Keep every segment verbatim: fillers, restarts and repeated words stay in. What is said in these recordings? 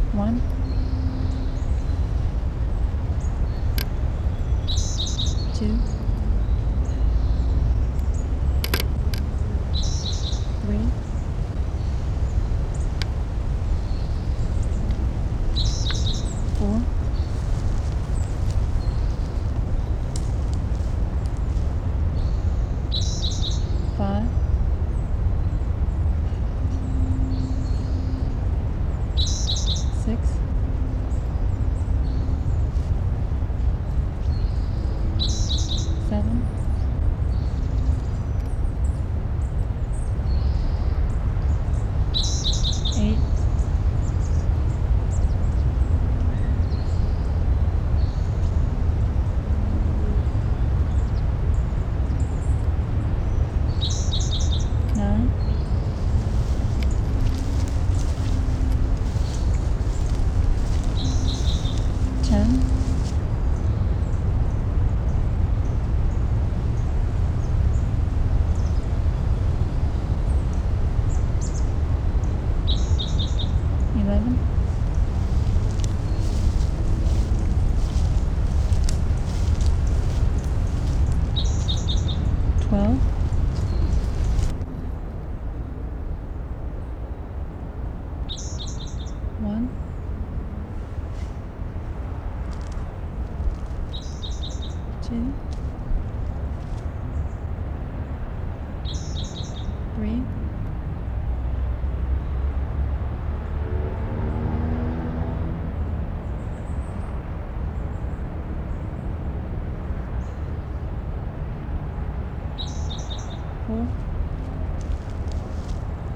One, two, three, four, five, six, seven, eight, nine, ten, eleven, twelve, one, two, three, four.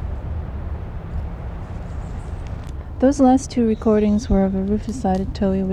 Those last two recordings were of a Rufus-sided Toei